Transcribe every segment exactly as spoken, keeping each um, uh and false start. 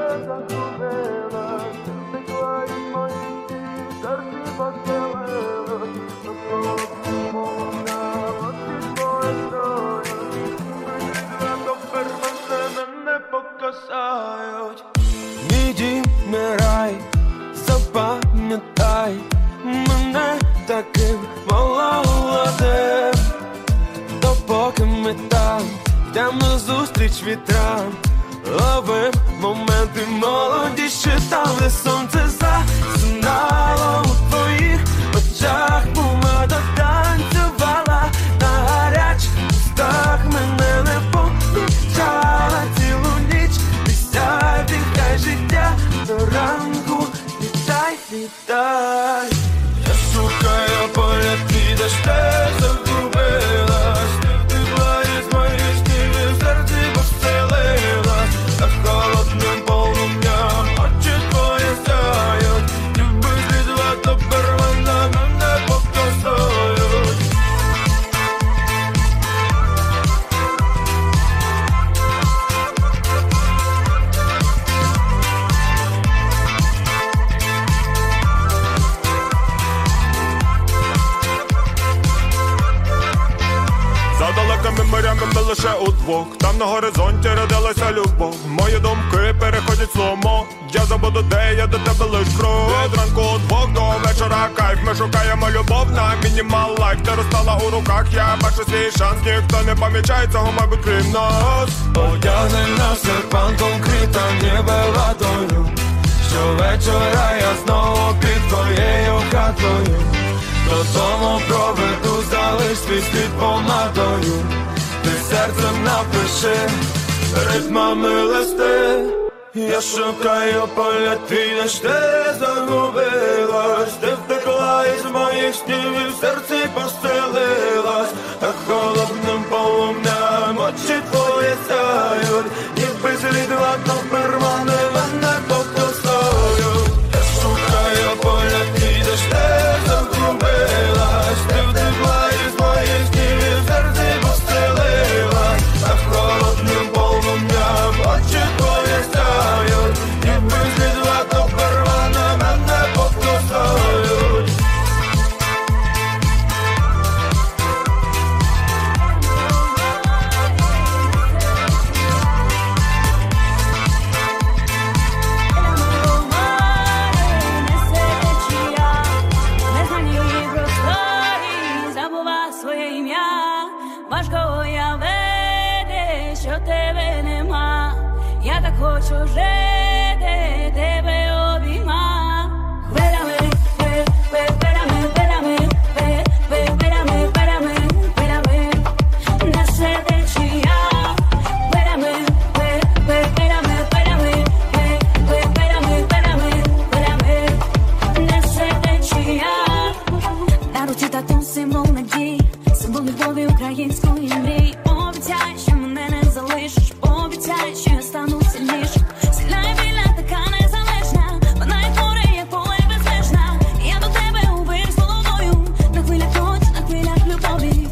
загубилась, втекла із моїх снів, серці постелилась, навколо полум'я, очі твої стоять, витріла тепер мене, мене покасають. Мій дім не рай, запам'ятай мене таким молодим, допоки ми там йдем назустріч вітрам, ловим моменти молоді, ще там, де сонце засинало у твоїх очах, помада танцювала на гарячих устах, мене не помічала цілу ніч, висяй, дихай життя до ранку, вітай, вітай. Я шукаю поряд, підеш, ти загубилась, ти втекла із моїх снів, і в серці поселилась, так холодним полум'ям очі твої сяють, ніби світла тепер вона мене покосають. За далекими морями ми лише удвох, там на горизонті родилася любов. Мої думки переходять сломо, я забуду, де я до тебе лиш крок. Від ранку удвох до вечора кайф, ми шукаємо любов на мінімал лайф. Ти розстала у руках, я бачу свій шанс, ніхто не помічає цього, мабуть, крім нас. Одягни на серпанком кританіби ватою, щовечора я знову під твоєю хатою, додому проведу, залиш свій слід помадою, ти серцем напиши ритмами листи. Я шукаю поля, підеш, ти загубилась, ти втекла із моїх снів, і в серці поселилась, а холодним полум'ям очі твої сяють, ніби світла тепер вони мене покосають. Я шукаю поля, підеш, ти загубилась, ти втекла із моїх снів, і в серці поселилась, а холодним полум'ям очі твої сяють, ніби світла тепер вони мене покосають. Важко уявити, що тебе нема, я так хочу жити, тебе обійма. Хвилями, хвилями, хвилями, хвилями, хвилями, хвилями, несе течія. Хвилями, хвилями, хвилями, хвилями, хвилями, хвилями, несе течія. На руці тату символ надії, символ любові української мрії. Обіцяй, що мене не залишиш, обіцяй, що я стану сильнішим. Сильна і вільна, така незалежна, вона як море, як поле безмежна. Я до тебе у вир з головою, на хвилях ночі, на хвилях любові.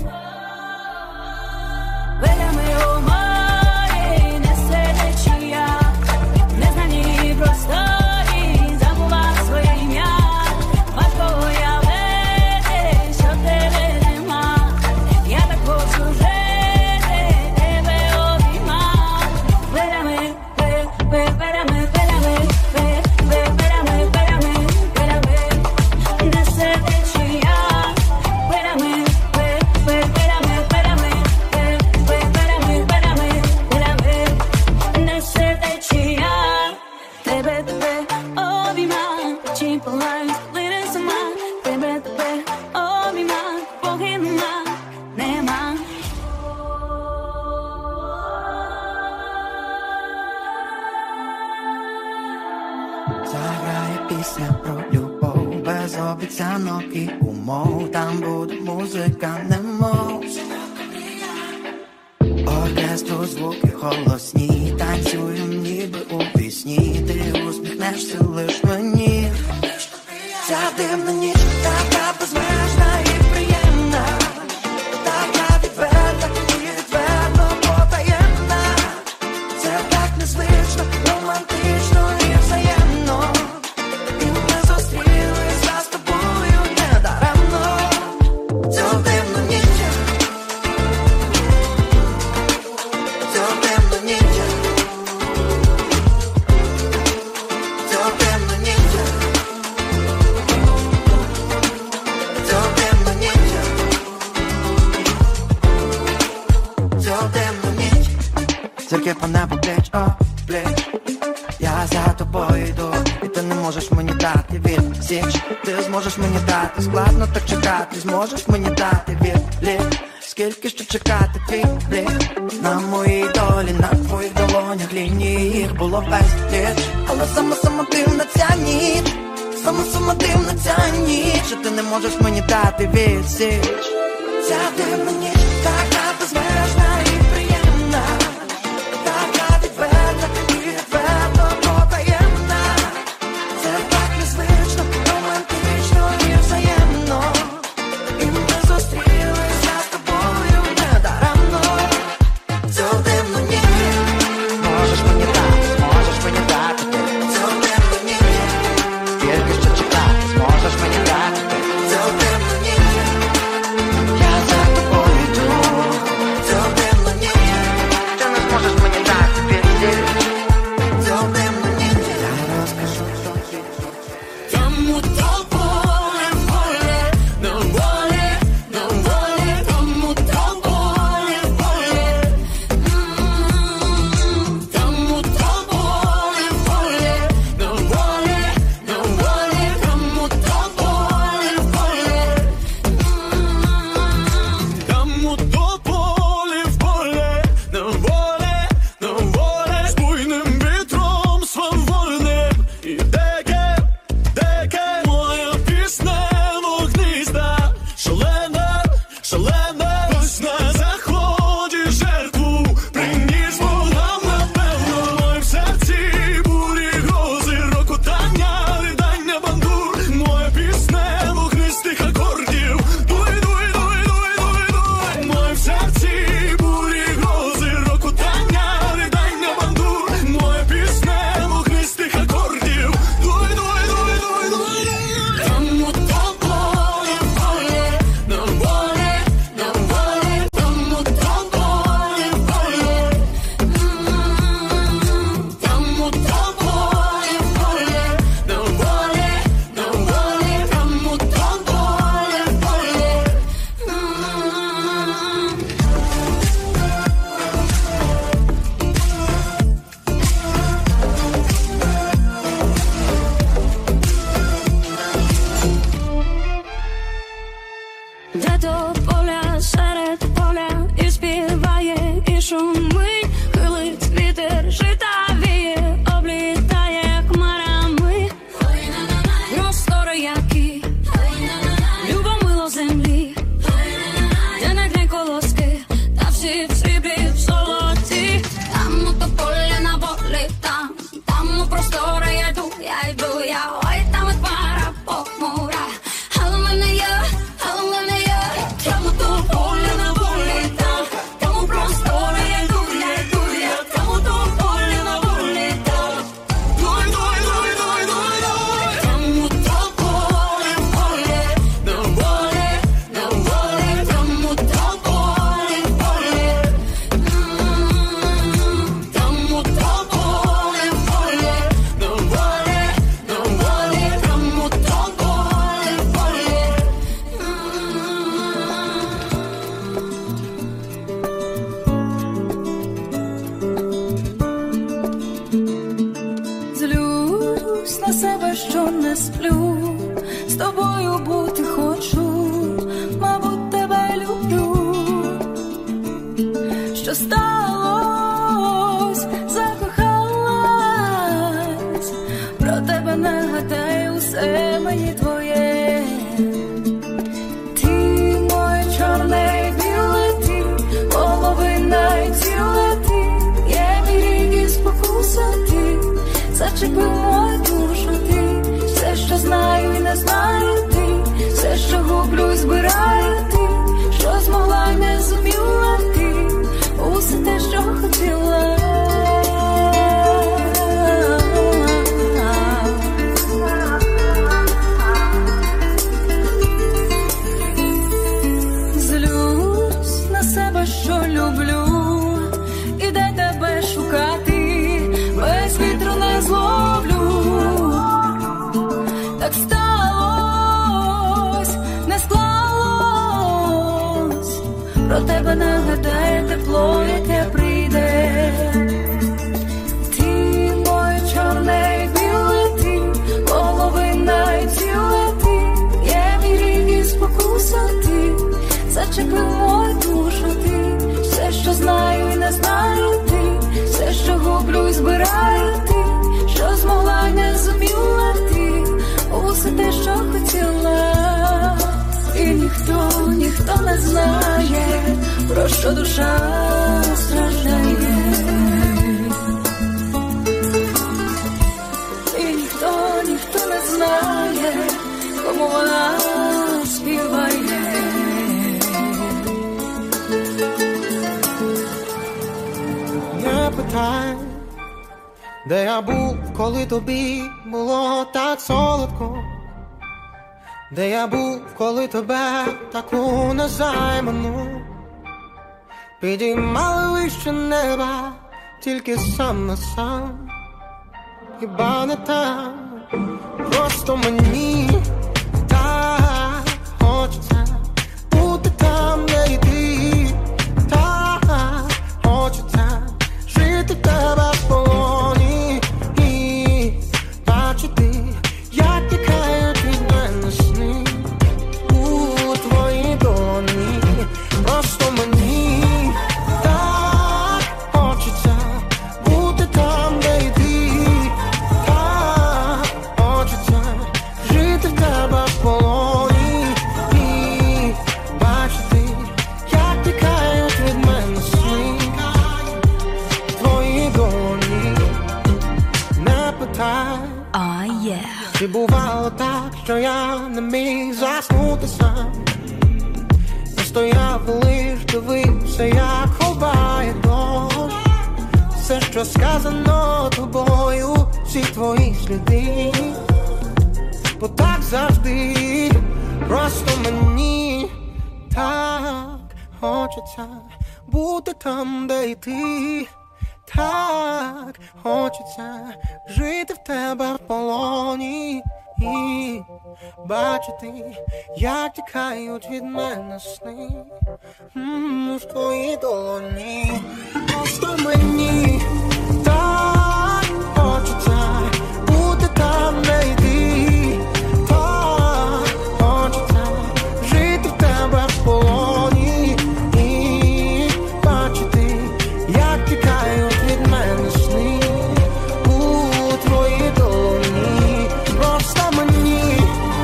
Хвилями у морі несе течія, незнані просторі, забула своє ім'я. Важко уявити, що тебе нема, я так хочу жити, тебе обійма. Хвилями, хвилями, хвилями, хвилями, хвилями, хвилями, несе течія. Хвилями, хвилями, хвилями, хвилями, хвилями, хвилями, несе течія. Тебе, тебе обійма, очі палають, лине сама. Тебе, тебе обійма, поки нема, нема. Заграє пісня про любов, без обіцянок і умов. Там буде музика, немов оркестру, звуки голосні, танцюємо ніби у пісні. Ти усміхнешся лиш мені. Ця дивна ніч, така безмежна і приємна, така відверта і відверто потаємна. Це так незвично, романтично. зірки по небу пліч, о, пліч. Я за тобою йду, і ти не можеш мені дати відсіч. Ти зможеш мені дати, складно так чекати. Зможеш мені дати відлік. Скільки ще чекати твій блік? На моїй долі, на твоїх долонях лінії їх було безліч. Але сама-сама дивна ця ніч, сама-сама дивна ця ніч, що ти не можеш мені дати відсіч. Ця дивна ніч, така безмежна і приємна, така відверта і відверто потаємна. Це так незвично, романтично і взаємно. І ми зустрілися з тобою недаремно. Цю дивну ніч можеш мені дати, можеш мені дати ти. Цю дивну ніч, скільки ще чекати, зможеш мені дати ти. Цю дивну ніч, я за тобою йду. Цю дивну ніч, ти не зможеш мені дати відсіч. Цю дивну ніч, я розкажу тобі. Кому то поле, поле, на волі, на волі, кому то поле, поле. Кому то поле, поле, на волі, на волі, кому то поле, поле. Кому то поле в поле, на воле, на воле, з буйним вітром свавольним. І деке, деке, моя пісня вогниста, шалена, шалена, ось на заході жертву приніс Богам напевно. Мой в серці бурі грози, рокотання, ридання бандур, моя пісня вогнистих акордів. Дуй, дуй, дуй, дуй, дуй, дуй. Мой в серці бурі грози, рокотання, ридання бандур, моя пісня вогнистих акордів. Дуй, дуй, дуй, дуй, дуй, дуй. Кому то поле, поле, на волі, на волі, кому то поле, поле. Кому то поле, поле, на волі, на волі, кому то поле, поле. Де то поля, серед поля, і співає, і шумить, хилить вітер, жита віє, облітає хмарами. Простори які, любомило землі, де не гне колоски, та всі в сріблі, в золоті. Там у то поле на волі, там, там у простори я йду, я йду, я, ой, там і пара похмура. Але в мене є, але в мене є, там у то поле на волі, там, там у простори я йду, я йду, я, там у то поле на волі, там. Дуй, дуй, дуй, дуй, дуй, дуй. Там у то поле, поле, на волі, на волі, там у то поле, поле. Там у то поле, поле, на волі, на волі, там у то поле, поле. Злюсь на себе, що не сплю, з тобою бути хочу, мабуть, тебе люблю. Що сталось, закохалась, про тебе нагадаю, усе мені твоє. Ти моє чорне і біле, ти половина і ціле, ти є мій рік і спокуса, ти зачепив мою душу, ти все, що знаю і не знаю, ти все, що гублю і збираю, ти що змогла й не зуміла, ти усе те, що хотіла. я знаю ти, все, що гублю і збираю ти, що змогла й не зуміла ти, усе те, що хотіла. І ніхто, ніхто не знає, про що душа страждає. І ніхто, ніхто не знає, кому вона співає. Не питай, де я був, коли тобі було так солодко, де я був, коли тебе таку незайману підіймали вище неба, тільки сам на сам. Хіба не так, просто мені так хочеться бути там, де і ти, так хочеться жити в тебе в полоні і бачити, як тікають від мене сни у твоїй долоні. Просто мені так хочеться бути там, де і ти, так хочеться жити в тебе в полоні і бачити, як тікають від мене сни в твоїй долоні. Не питай, Oh, yeah. чи бувало так, що я не міг заснути сам, не стояв, лиш дивився, як ховає дощ все, що сказано тобою, всі твої сліди. Бо так завжди, просто мені так хочеться бути там, де й ти, так хочеться жити в тебе в полоні і бачити, як тікають від мене сни м-м, в твоїй долоні. Просто мені так хочеться бути там, де й ти, так хочеться жити в тебе в полоні і бачити, як тікають від мене сни у твоїй долоні. Просто мені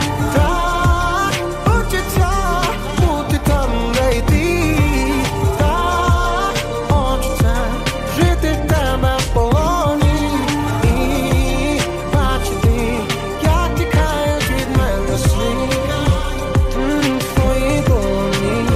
так хочеться бути там, де й ти, так хочеться жити в тебе в полоні і бачити, як тікають від мене сни м, в твоїй долоні.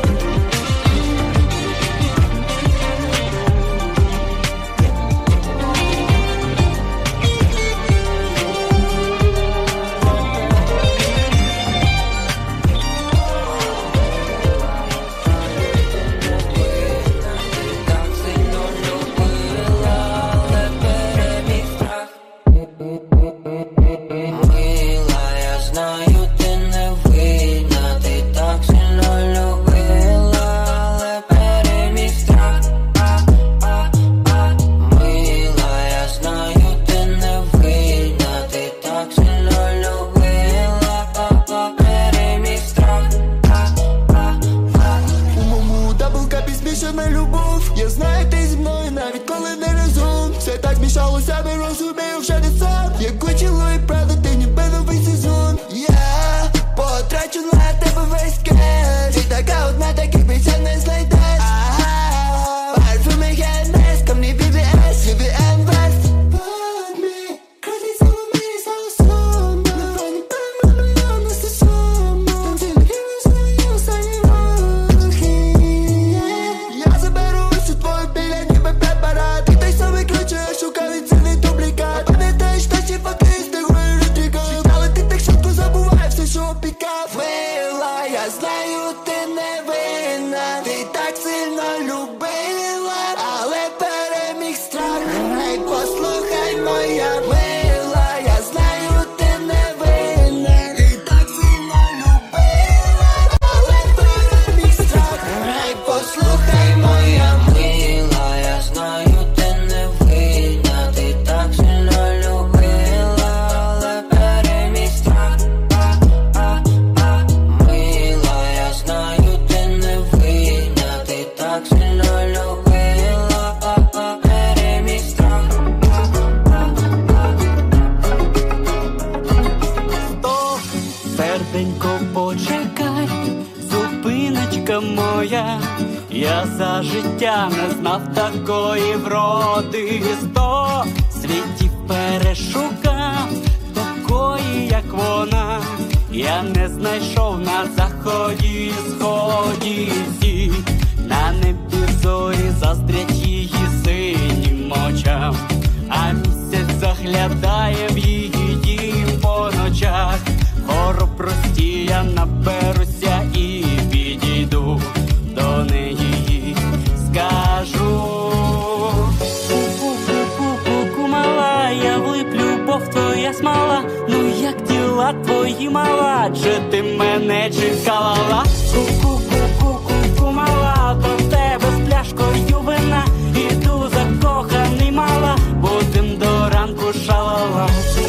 Мила, я знаю, ти не винна, ти так сильно любила, але переміг страх. А-а-а. Мила, я знаю, ти не винна, ти так сильно любила, а-а, переміг страх. А-а-а. У моєму даблкапі змішана любов. Я знаю, ти зі мною навіть коли не разом. Все так змішалося, не розумію вже не сам. Як учило і правда, ти ніби новий сезон. Я потрачу на тебе весь кеш. Ти така одна, таких більше не знайдеш. Парфюми Генес, камні бі бі ес, бі бі ен West. Fuck me, crazy solo me, сало сонно. На фоні там мільйон не стосовно. Станційних гірів свою останні рухи. Я заберу усю твою біля, ніби препарат. Ти той самий ключ, я шукав і цінний дублікат. Пам'ятаєш наші факи з тигрою рутіком. Але ти так швидко забувай все, що опікав. Мила, я знаю, ти не винна. життя не знав такої вроди. Сто світів перешукав, такої, як вона, я не знайшов на заході, сході. Всі на небі зорі заздрять її синім очам, а місяць заглядає в її дім по ночах. Хоробрості я наберуся і підійду до неї, скажу: ку-ку-ку-ку-ку, мала, я влип, любов твоя смола. Ну як діла твої, мала, чи ти мене чекала? Ку-ку-ку-ку-ку, мала, до тебе з пляшкою вина іду закоханий, мала, будем до ранку шалала.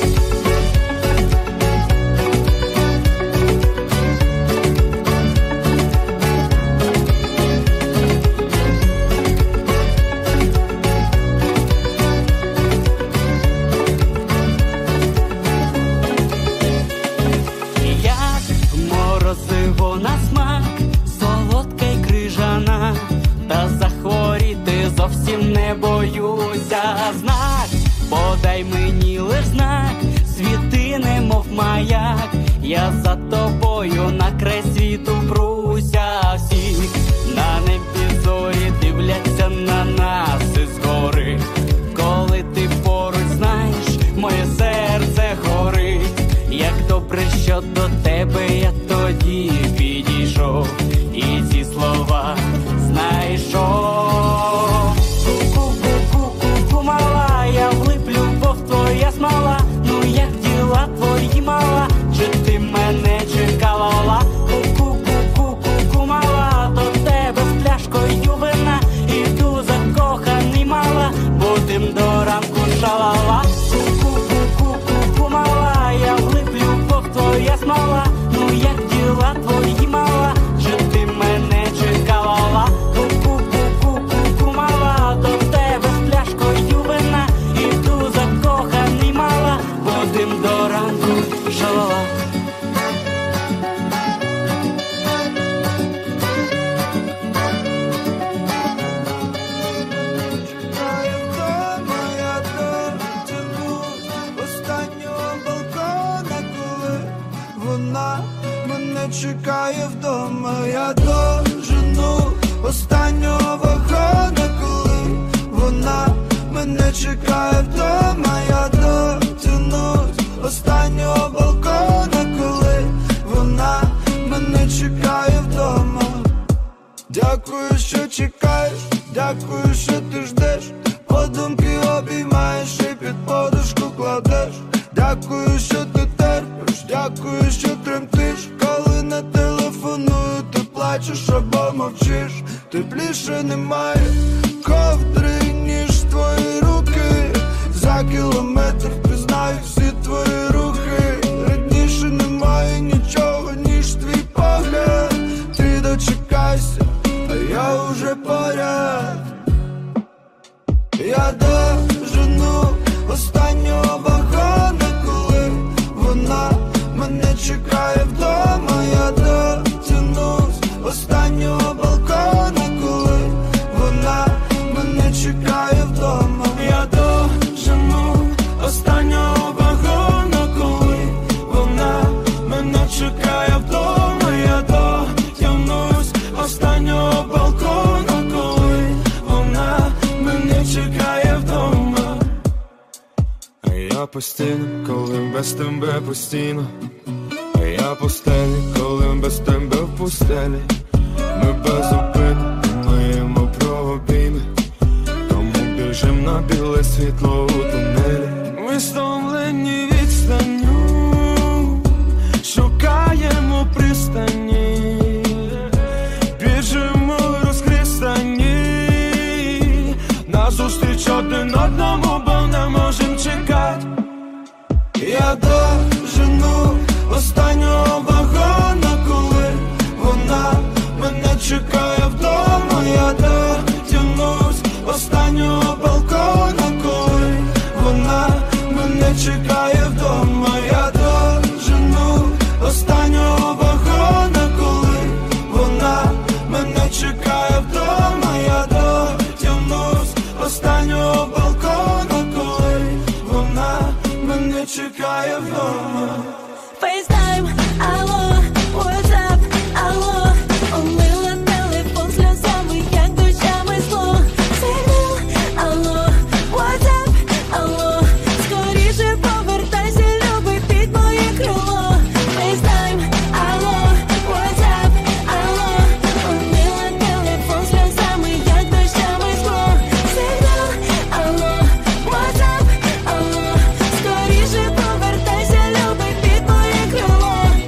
Морозиво на смак, солодка й крижана, та захворіти зовсім не боюся. Знак, подай мені лиш знак, світи немов маяк, я за тобою на край світу пруся. Всі на небі зорі дивляться на нас із гори, коли ти поруч, знаєш, моє серце горить. Як добре, що до тебе я тоді підійшов і ці слова знайшов. Ку-ку-ку-ку-ку, мала, я влип, любов твоя смола. Ну як діла твої, мала, чи ти мене чекала? Ку-ку-ку-ку-ку, мала, до тебе з пляшкою вина іду закоханий, мала, будем до ранку шалала. Ку-ку-ку-ку-ку, мала, я влип, любов твоя смола. Ну як діла твої, мала, чи ти мене чекала? Ку-ку-ку-ку-ку, мала, до тебе з пляшкою вина іду закоханий, мала, будем до ранку шалала. Чекає вдома, я дожену останнього вагона, коли вона мене чекає вдома, я дотянусь останнього балкона, коли вона мене чекає вдома. Дякую, що чекаєш, дякую, що ти ждеш, подумки обіймаєш і під подушку кладеш. Дякую, що ти терпиш, дякую, що тремтиш, коли не телефоную, ти плачеш або мовчиш. Тепліше немає ковдри, ніж твої руки, за кілометр впізнаю всі твої рухи. Рідніше немає нічого, ніж твій погляд. Ти дочекайся, а я уже поряд. Я дожену останнього вагона, коли вона мене чекає вдома, я дотянусь останнього балкона, коли вона мене чекає вдома. Я дожену останнього вагона, коли вона мене чекає вдома, я дотягнусь останнього балкона, коли вона мене чекає вдома. А я постійно, коли без тебе постійно, а я постелі, коли без тебе в пустелі. Ми без зупину маємо про обійми, тому біжим на біле світло у тунелі. Ми стомлені відстанню, шукаємо пристані, біжимо розхристані, назустріч один одному, бо не можем чекати. Я дожену останнього вагона, коли вона мене чекає вдома, я дотягнусь останнього балкона, коли вона мене чекає вдома, я дожену останнього вагона, коли вона мене чекає вдома, я до не чекає вдома. FaceTime, алло, WhatsApp, алло, омила телефон сльозами, як дощами зло. Сигнал, алло, WhatsApp, алло, скоріше повертайся, любий, під моє крило. FaceTime, алло, WhatsApp, алло, омила телефон сльозами, як дощами зло. Сигнал, алло, WhatsApp, алло, скоріше повертайся, любий, під моє крило.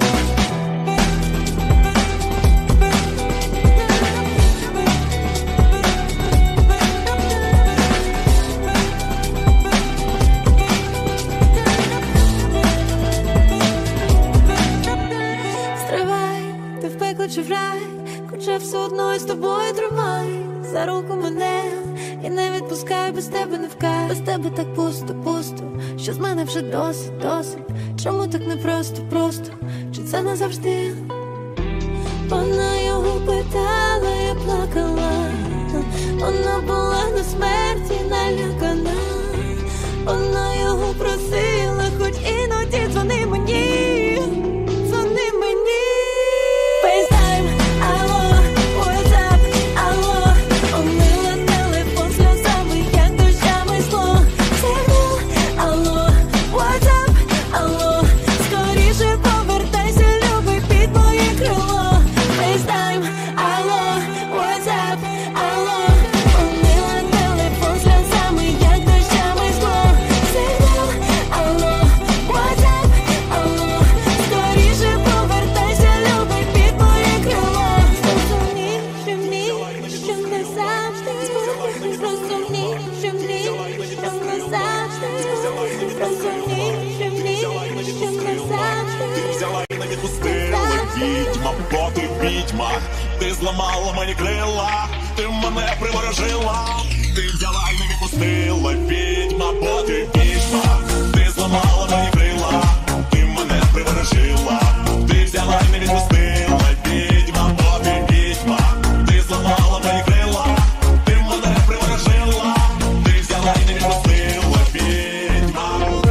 Стривай, ти в пекло чи в рай, хоча все одно я з тобою тримай за руку мене і не відпускай, без тебе не вкай. Без тебе так пусто, пусто, що з мене вже досить, досить. Чому так непросто, просто, чи це назавжди? Вона його питала, я плакала, вона була на смерті налякана. Вона його просила, хоч іноді дзвони мені, дзвони мені. FaceTime, алло, WhatsApp, алло, омила телефон сльозами, як дощами зло. Сигнал, алло, WhatsApp, алло, скоріше повертайся, любий, під моє крило. FaceTime, алло, WhatsApp, алло, омила телефон сльозами, як дощами зло. Сигнал, алло, WhatsApp, алло, скоріше повертайся, любий, під моє крило. Зрозумій, що ні, що не завжди. Зрозумій, що ні, що не завжди. Зрозумій, що ні, що не завжди. Ти взяла і не відпустила, відьма, бо ти відьма. Ти зламала мені крила, ти мене приворожила. Ти взяла і не відпустила, відьма, бо ти відьма. Ти зламала мені крила, ти мене приворожила. Ти взяла і не відпустила, відьма, бо ти відьма. Ти зламала мені крила, ти мене приворожила. Ти взяла і не відпустила, відьма.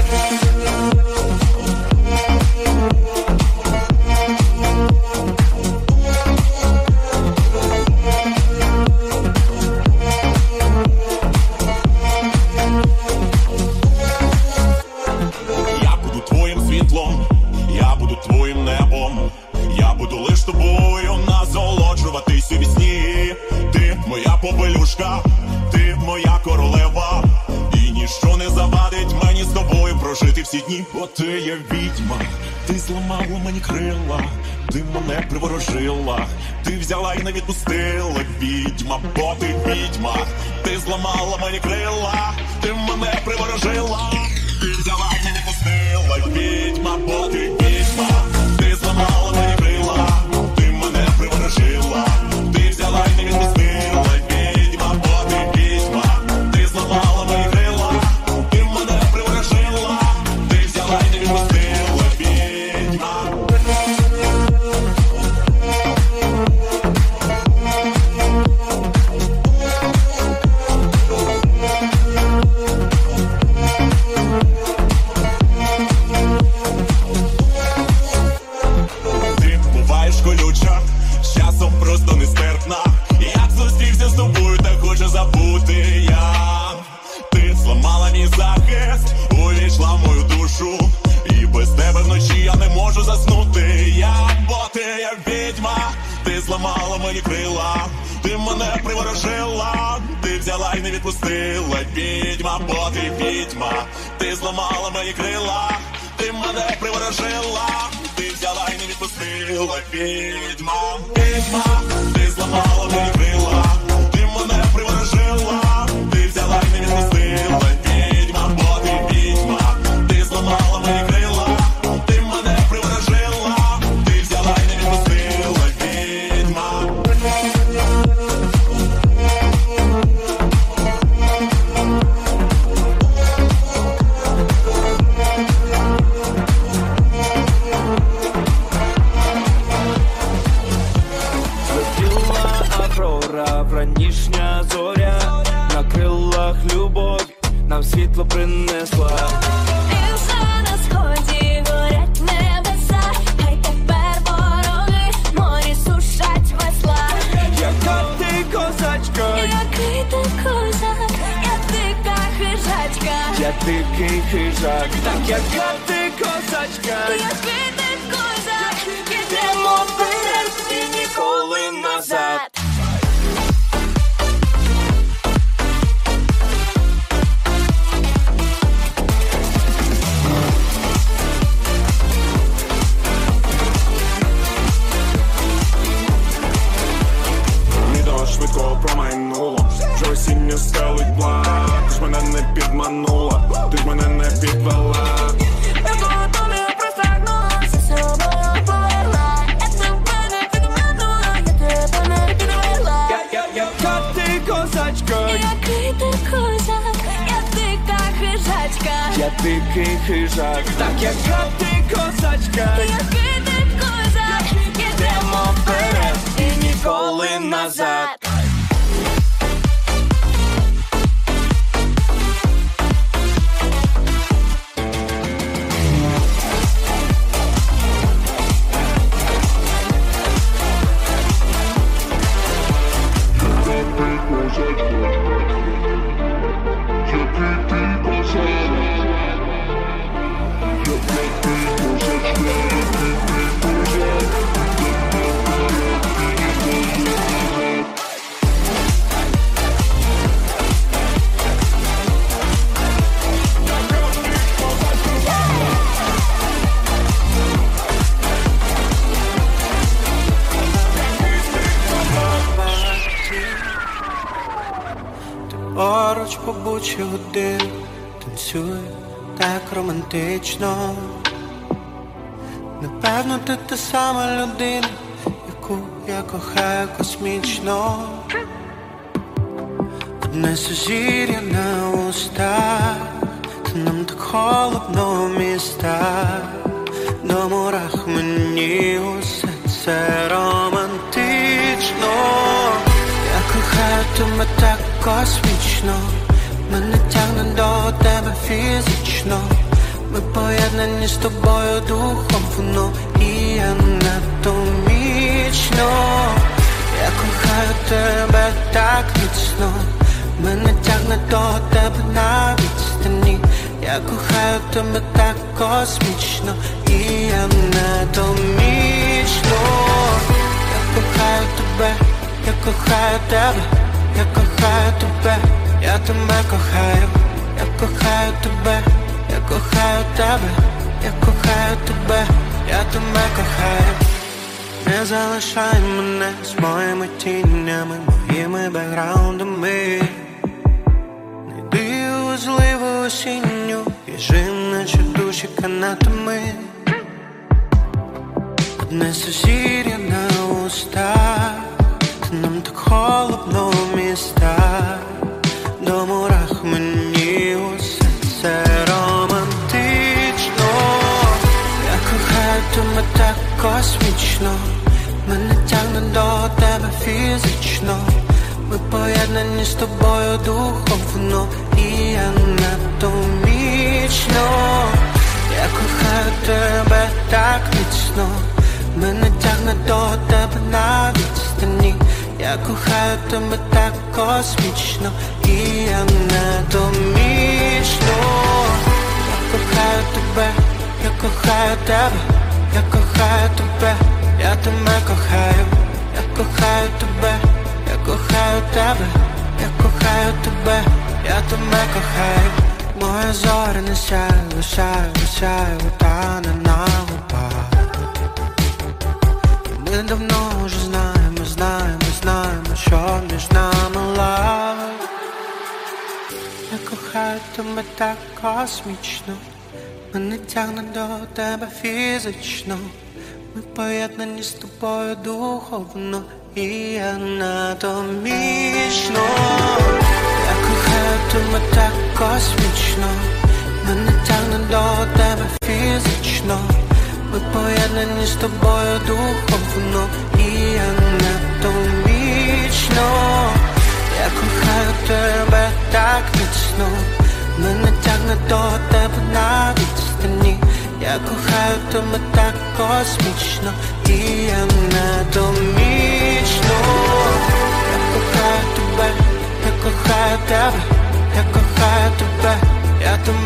Я буду твоїм світлом, я буду твоїм небом. Я буду лиш тобою насолоджуватись у вісні. Ти моя попелюшка, ти моя королева. І ніщо не завадить мені з тобою прожити всі дні. Бо ти є відьма, ти зламала мені крила, ти мене приворожила. Ти взяла і не відпустила, відьма, бо ти відьма. Ти зламала мені крила, ти мене приворожила. Ти взяла і не відпустила, відьма, бо ти відьма. Ти зламала мені крила, ти мене приворожила. Ти взяла і не відпустила, відьма, бо ти відьма. Ти зламала мені крила, ти мене приворожила. Ти взяла і не відпустила, відьма. Ти буваєш колюча, з часом просто нестерпна. Як зустрівся з тобою, так хочу забути я. Ти зламала мій захист, увійшла в мою душу. І без тебе вночі я не можу заснути. Я, бо ти є відьма, ти зламала мої крила. Ти мене приворожила, ти взяла і не відпустила, відьма, бо ти відьма. Ти зламала мої крила, ти мене приворожила. Ти взяла і не відпустила, відьма, відьма. Ти зламала мої крила, ти мене приворожила. Ти взяла і не відпустила, відьма, бо ти відьма. Ти зламала мої крила, ти мене приворожила. Ти взяла і не відпустила, відьма. Ранішня зоря, на крилах любов, нам світло принесла. І вже не я дикий хижак, так яка ти козачка, який ти козак, ідемо вперед і ніколи назад. Швидко промайнуло, вже осінню стелить блак. Ти ж мене не підманула, ти ж мене не підвела. Я буду не простагнула, все собою повела. Я тебе не підманула, я тебе не підвела. Яка ти козачка, який ти козак, я дика хижачка, я дикий хижак, так яка ти козачка, який ти козак, ідемо вперед і ніколи назад. Поруч по бучі годин танцює так романтично. Напевно, ти та сама людина, яку я кохаю космічно. Одне сузір'я на устах, та нам так холодно в містах. До мурах мені усе це романтично. Я кохаю тебе так космічно, мене тягне до тебе фізично. Ми поєднані з тобою духом, воно і анатомічно. Я кохаю тебе так міцно, мене тягне до тебе на відстані. Я кохаю тебе так космічно і анатомічно. Я кохаю тебе, я кохаю тебе, я кохаю тебе, я тебе кохаю, я кохаю тебе, я кохаю тебе, я кохаю тебе, я тебе кохаю. Не залишай мене з моїми тінями, моїми бекграундами. Не йди у зливу осінню, біжи наче душі канатами. Одне сузір'я на устах, та нам так холодно в містах. До мурах мені усе це романтично. Я кохаю тебе так космічно, мене тягне до тебе фізично. Ми поєднані з тобою духом, воно і анатомічно. Я кохаю тебе так міцно, мене тягне до тебе на відстані. Я кохаю тебе так космічно і анатомічно. Я кохаю тебе, я кохаю тебе, я кохаю тебе, я тебе кохаю, я кохаю тебе, я кохаю тебе, я кохаю тебе, я тебе кохаю. Моя зоря не сяє, лишає, лишає, утане на губах. Ми давно вже знаємо, знаємо, знаємо, що між нами лав. Я кохаю тебе так космічно, мене тягне до тебе фізично. Ми поєднані з тобою духовно і анатомічно. Я кохаю тебе так космічно, мене тягне до тебе фізично. Ми поєднані з тобою духовно і анатомічно. Я кохаю тебе так міцно, мене тягне до тебе на відстані. Я кохаю тебе так космічно і анатомічно. Я кохаю тебе, я кохаю тебе, я кохаю тебе, я тебе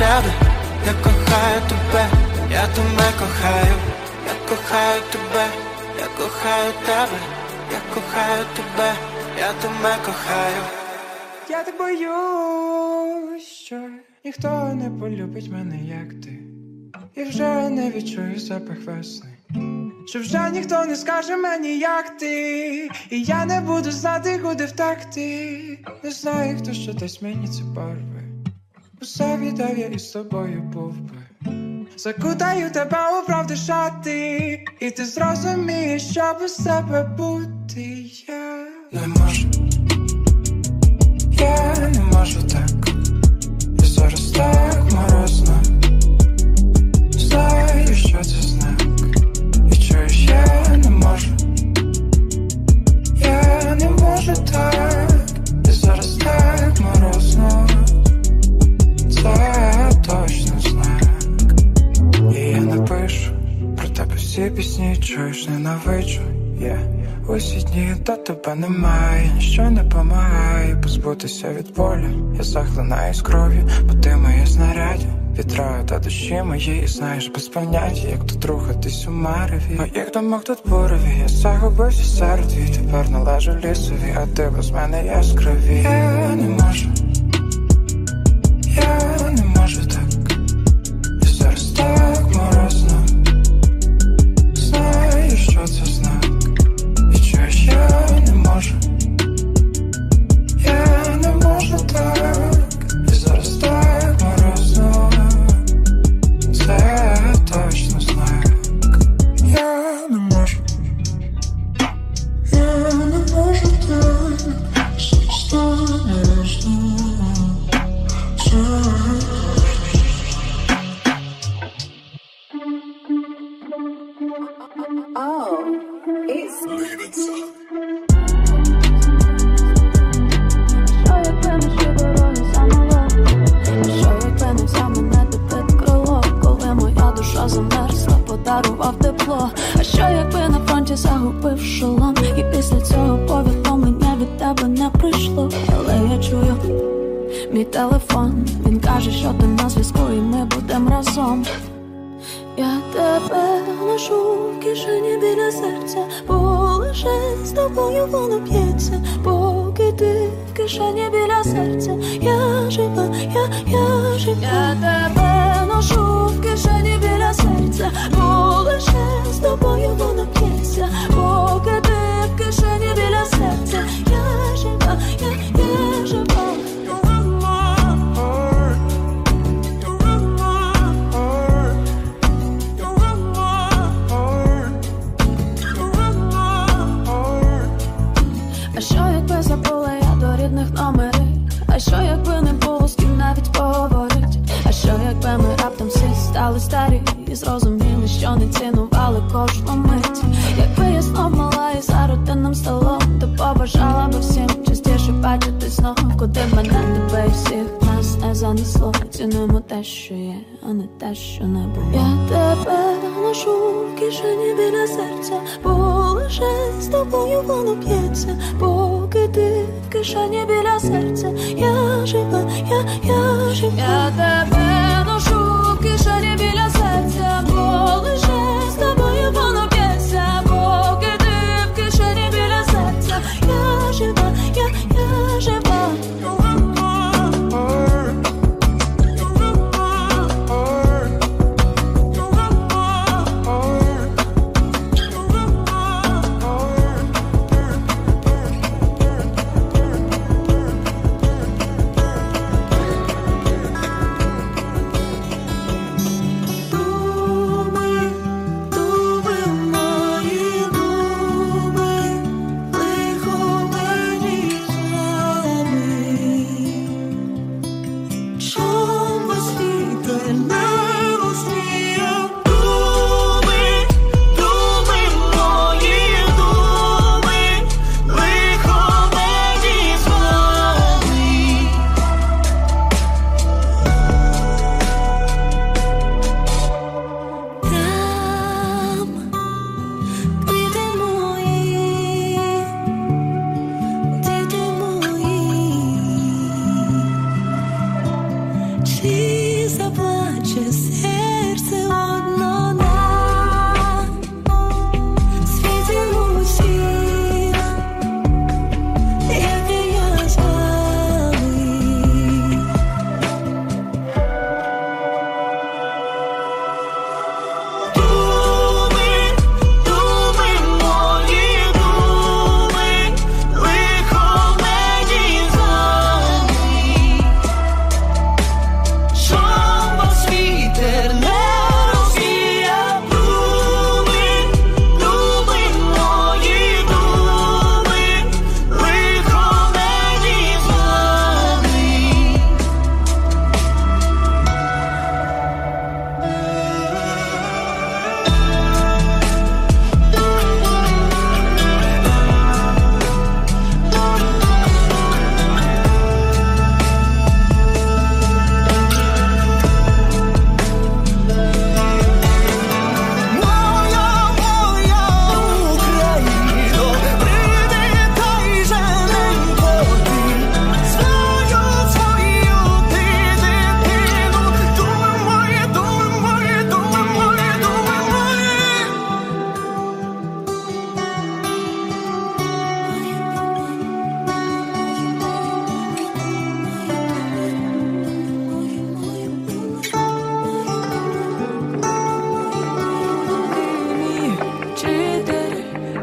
тебе, я кохаю тебе, я тебе кохаю, я кохаю тебе, я кохаю тебе, я кохаю тебе, я тебе кохаю. Я так боюсь, що ніхто не полюбить мене, як ти. І вже не відчую запах весни. Що вже ніхто не скаже мені, як ти. І я не буду знати, куди втекти. Не знаю, хто що дасть мені ці барви. Усе віддав я із тобою був би. Закутаю тебе у правди шати. І ти зрозумієш, що без тебе бути я не можу. Я не можу так. І зараз так морозно. Знаю, що це знак. І чуєш, я не можу. Я не можу так. І зараз так морозно. Це точно знак. І я напишу про тебе всі пісні. Чуєш, ненавиджу. Yeah. Усі дні до тебе немає, ніщо не помагає позбутися від болю. Я захлинаю з кров'ю, бо ти моє знаряддя. Вітраю та душі мої, і знаєш без поняття, як тут рухатись у мареві. Моїх думок тут бурові, я загубився серед твій. Тепер належу лісові, а ти без мене яскраві. Я не можу, я не можу так. І зараз так морозно. Знаю, що це знак. Я не можу, я не можу так. І зараз так морозно. Це точно знак. Я не можу, я не можу так. Зараз так морозно. Oh, it's замерзла, подарував тепло. А що якби на фронті загубив шолом? І після цього повідомлення від тебе не прийшло. Але я чую мій телефон. Він каже, що ти на зв'язку і ми будем разом. Я тебе ношу в кишені біля серця, бо лише з тобою воно б'ється. Поки ти в кишені біля серця, я жива, я, я жива. Я тебе ношу в кишені біля серця, бо лише з тобою воно б'ється. Поки ти в кишені біля серця, я жива, я, я жива. Забула я до рідних номерів. А що якби не було з ким навіть поговорить? А що якби ми раптом всі стали старі і зрозуміли, що не цінували кожну мить? Якби я знов мала і за родинним столом, то побажала би всім частіше бачити знов, куди мене, тебе і всіх нас не занесло. Цінуємо те, що є, а не те, що не було. Я тебе ношу в кишені біля серця, бо лише з тобою воно б'ється. Поки ти в кишені біля серця, я жива, я, я жива. Я тебе ношу в кишені біля серця, бо лише з тобою воно б'ється. Поки ти в кишені біля серця, я жива, я, я жива.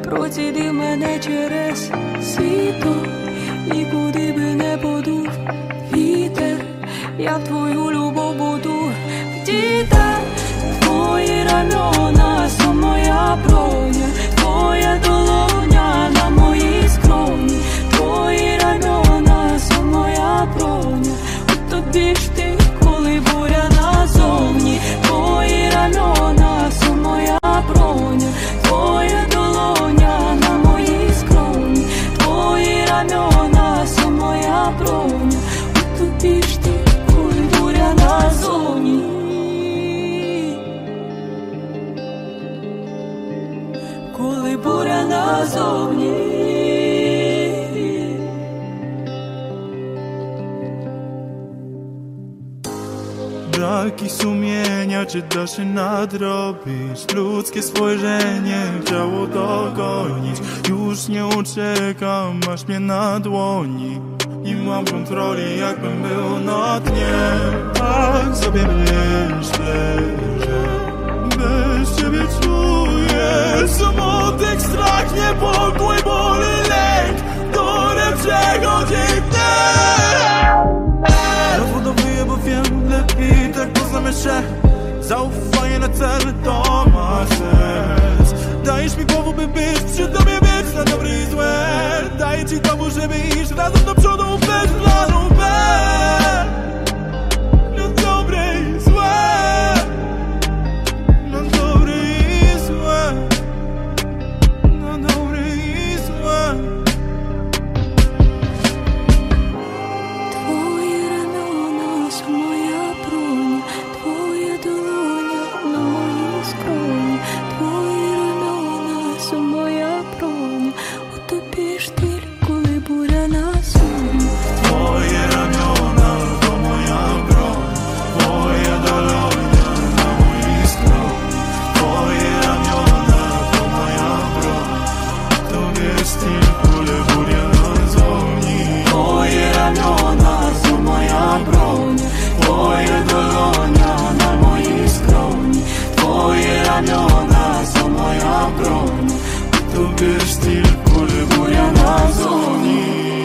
процідив мене через сито, нікуди би не подув вітер, я в твою любов буду вдіта. Твої рамена, со моя броня, твоя долоня на моїй скроні, твої рамена, со моя броня, от тобі ж ти, коли буря назовні, твої рамена, со моя броня, твоя долоня на моїй скроні, твої рамена, со моя броня, от тобі ж ти, коли буря назовні. Коли буря назовні. Braki sumienia, czy da się nadrobić? Ludzkie spojrzenie chciało dogonić. Już nie uciekam, masz mnie na dłoni. Nie mam kontroli, jakbym był na dnie. Tak sobie myślę, że bez ciebie czuję smutek, strach, niepokój, ból i lęk, który przechodzi mnie. Rozbudowuję, bo wiem lepiej, tak poznamy się. Zaufanie na cel to ma sens. Dajesz mi głowę, by być przy tobie, być na dobre i złe. Daję ci dowód, żeby iść razem do przodu, bez planu B. Na dobre i złe. Na dobre i złe. Na dobre i złe. Твої рамена, со моя броня, твоя долоня на моїй скроні, твої рамена, со моя броня, от тобі ж ти, коли буря назовні. Twoje ramiona to moja broń, twoja dolonia na mojej skroni, twoje ramiona to moja broń, tobie styl, kule burja nazowni. Twoje ramiona to moja broń, twoja dolonia na mojej skroni, twoje ramiona to moja broń, tobie styl, kule burja nazowni.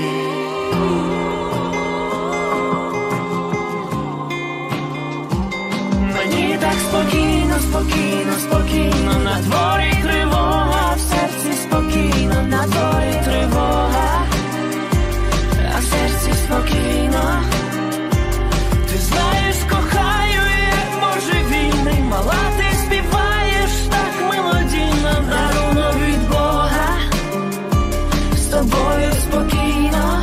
Мені так спокійно, спокійно, спокійно, на дворі тривога, в серці спокійно, на дворі тривога, а в серці спокійно. Ти знаєш, кохаю, як божевільний, мала ти співаєш так мелодійно, дарунок від Бога, з тобою спокійно.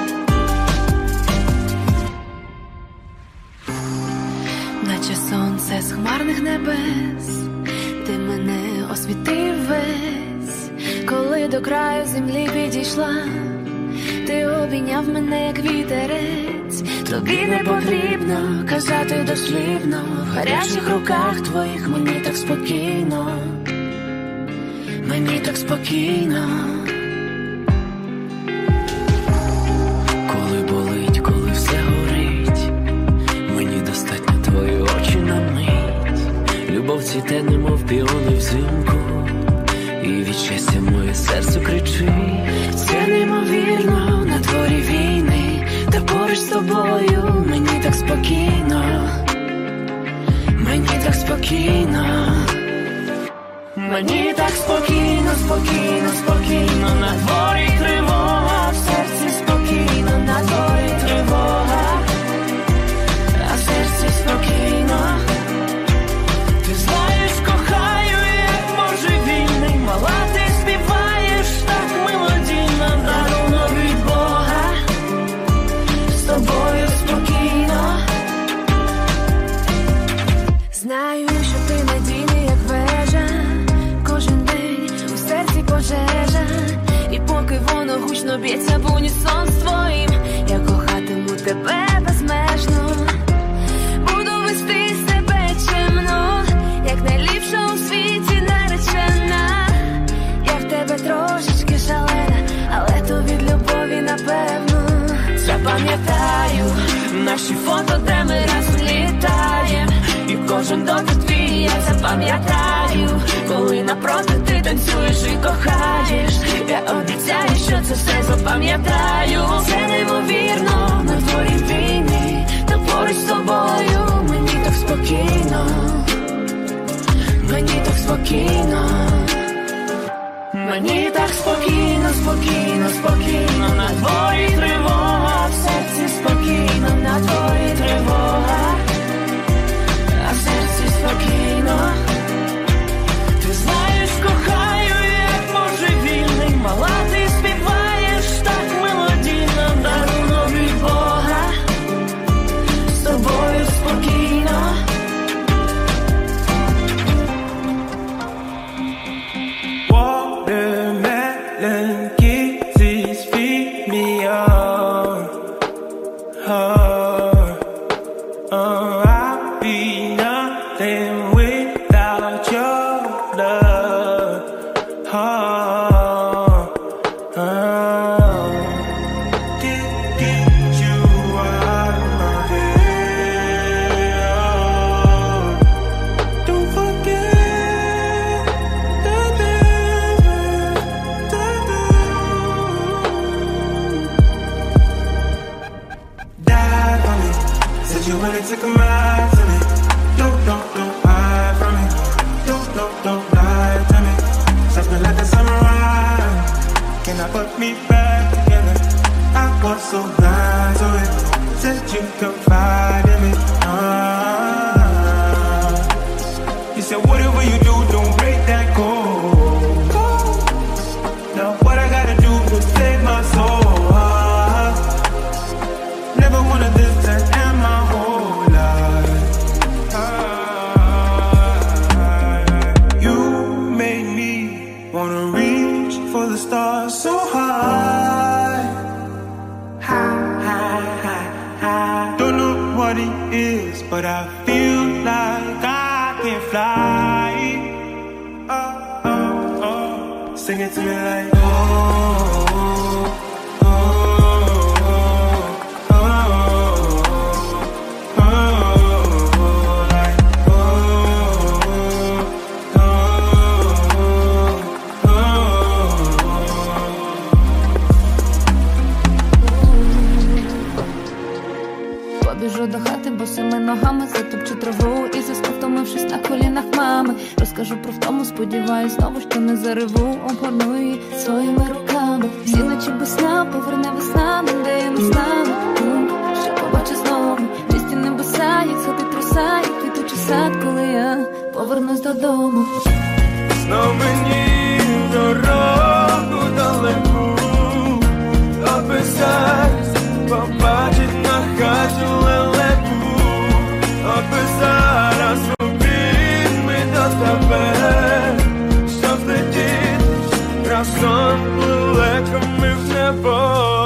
Наче сонце з хмарних небес, ти мене освітив весь, коли до краю землі підійшла, ти обійняв мене, як вітерець. Тобі не потрібно казати дослівно, в гарячих руках твоїх мені так спокійно, мені так спокійно. Коли болить, коли все горить, мені достатньо твої очі на мить. Любов цвіте, немов піони взимку, і від щастя моє серце кричить. Це неймовірно, на дворі війни, та поруч з тобою мені так спокійно, мені так спокійно. Мені так спокійно, спокійно, спокійно, на дворі тривога, в серці спокійно, на дворі тривога, а в серці спокійно. Ти знаєш, кохаю, як божевільний, мала ти співаєш так мелодійно, дарунок від Бога, з тобою спокійно. Знаю, що ти надійний, як вежа, кожен день у серці пожежа, і поки воно гучно б'ється в унісон з твоїм, я кохатиму тебе безмежно, буду вести себе чемно, як найліпша у світі наречена. Я в тебе трошечки шалена, але то від любові напевно. Запам'ятаю наші фото, де ми разом літаєм, і кожен дотик твій я запам'ятаю, коли напроти ти танцюєш і кохаєш. це все запам'ятаю. Це неймовірно на дворі війни, та поруч з тобою мені так спокійно, мені так спокійно, мені так спокійно, спокійно, спокійно. На дворі тривога, в серці спокійно, на дворі тривога, а в серці спокійно. Ти знаєш, кохаю, як божевільний, мала, ти співаєш так мелодійно, дарунок від Бога, з тобою спокійно. Watermelon kisses feed me on. Oh, oh, I'd be nothing without your love. Oh, oh, can't get you out of my head. Oh, don't forget the things to do. Die for me, said you really took a mind to me. Don't, don't, don't hide from me. Don't, don't, don't lie to me. Something like a samurai. Can I put me back together? I was so blind to it. Said you confide in me. Ah. You said whatever you do, don't break that code. Now what I gotta do to save my soul? Ah. Never wanted this to end my whole life. Ah. You made me wanna reach for the stars so high. High, high, high, high. Don't know what it is, but I feel like I can fly. Oh, oh, oh. Sing it to me like oh, oh, oh, oh, oh, oh, like oh, oh, oh, oh. Побіжу до хати босими ногами, затопчу траву і засну, втомившись на колінах мами. Розкажу про втому, сподіваюсь, знову, що не зареву. Обгорну її своїми руками. Всі ночі без сна, поверне весна, де я не стану. Що побачу знову, чисті небеса, як сходить роса, як квітучий сад, коли я повернусь додому. Знов мені дорогу далеку, аби зараз побачить на хаті лелеку, аби зараз обійми до тебе, щоб злетіти разом лелеками в небо.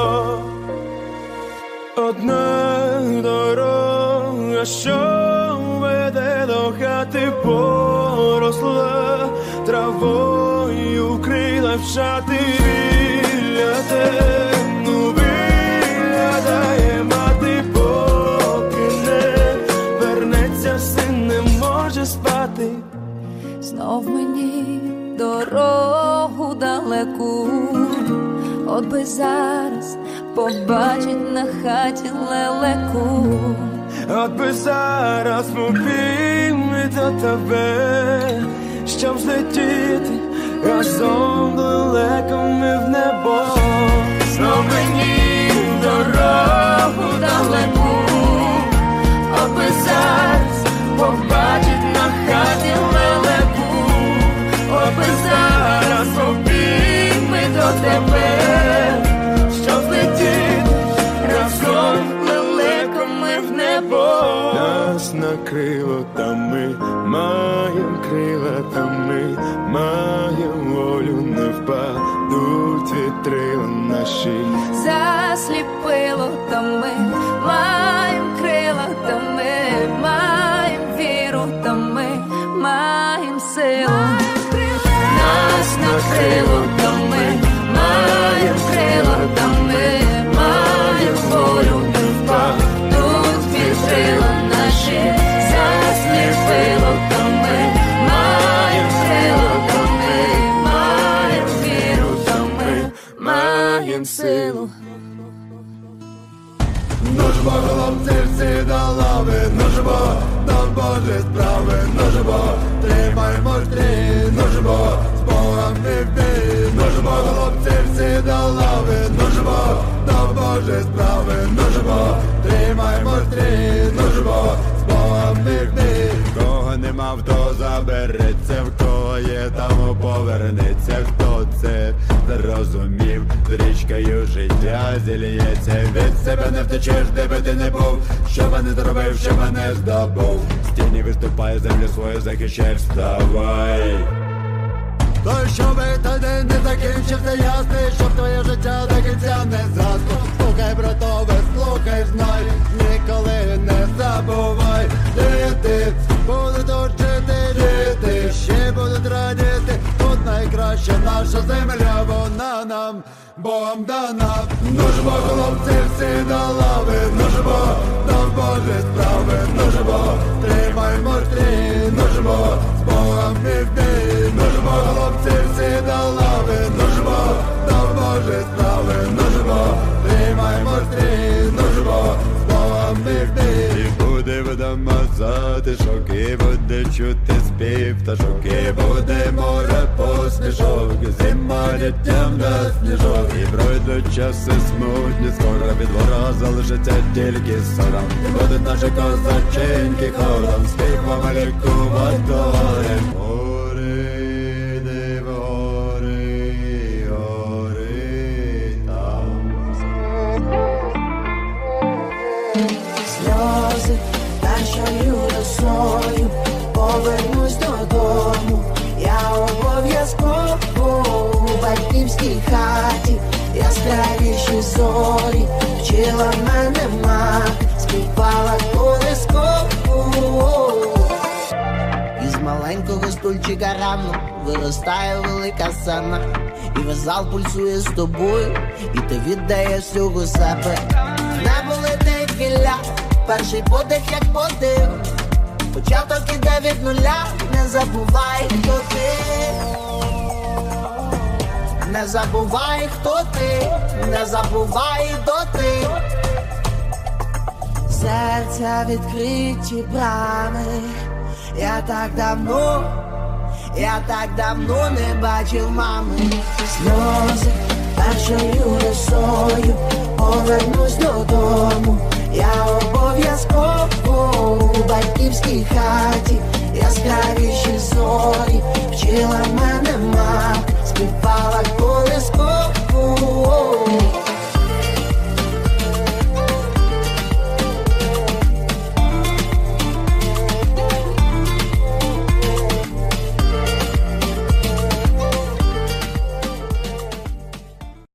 Одна дорога, що веде до хати, поросла травою, крила в шати біля темну виглядає мати, поки не вернеться, син не може спати. Знов мені дорогу далеку, от би зараз побачить на хаті лелеку. От би зараз мобільний до тебе, щоб злетіти разом лелеками в небо. Знов мені дорогу далеку, от би зараз побачить на хаті лелеку. От би зараз обійми до тебе, щоб злетіти разом лелеками в небо. Нас накрило, та ми маєм крила, та ми маєм волю, не впадуть вітрила наші. Засліпило, та ми маєм крила, та ми маєм віру, та ми маєм силу. Нас накрило, та ми маєм крила, та ми маєм волю, не впадуть вітрила наші. Засліпило, та ми маєм крила, та ми маєм віру, та ми маєм Божі справи, ну ж бо, тримаймо стрій, ну ж бо, з Богом і в бій, ну ж бо, хлопці всі до лави, ну ж бо, до Божі справи, ну ж бо, тримаймо стрій, ну ж бо, з Богом і в бій. Кого нема, хто забереться, в кого є, тому повернеться, хто це зрозумів, з річкою життя зільється, від себе не втечеш, де би ти не був, що би не зробив, що би не здобув, стіні виступає, землю свою захищай, вставай. То щоб той день не закінчився ясний, щоб твоє життя до кінця не згасло. Слухай, братове, слухай, знай, ніколи не забувай. Діти будуть тут жити, діти ще будуть радіти. Тут найкраща наша земля, вона нам Богом дана. Ну ж бо, хлопці всі до лави, ну ж бо, до Божі справи, ну ж бо, тримаймо стрій, ну ж бо, з Богом і в бій, ну ж бо, хлопці всі до лави, ну ж бо, до Божі справи, ну ж бо, тримаймо стрій, ну ж бо, з Богом і в бій. І буде вдома затишок, і буде чути спів пташок, і буде море посмішок, зима літням на сніжок, і пройдуть часи смутні, скоро від ворога залишиться тільки сором, і будуть наші козаченьки хором, співом лікувати. Гори, де гори, гори там. Сльози першою росою, повернусь додому. Я обов'язково у батьківській хаті, яскравіші зорі вчила мене мати, співала колискову. Із маленького стульчика рано виростає велика сцена, і весь зал пульсує з тобою, і ти віддаєш всього себе. Небо летить віля, перший подих як подив, початок іде від нуля, не забувай, хто ти. Не забувай, хто ти, не забувай, хто ти. Серця відкриті брами, я так давно, я так давно не бачив мами. Сльози першою росою, повернусь додому. Я обов'язково у батьківській хаті, яскравіші зорі вчила мене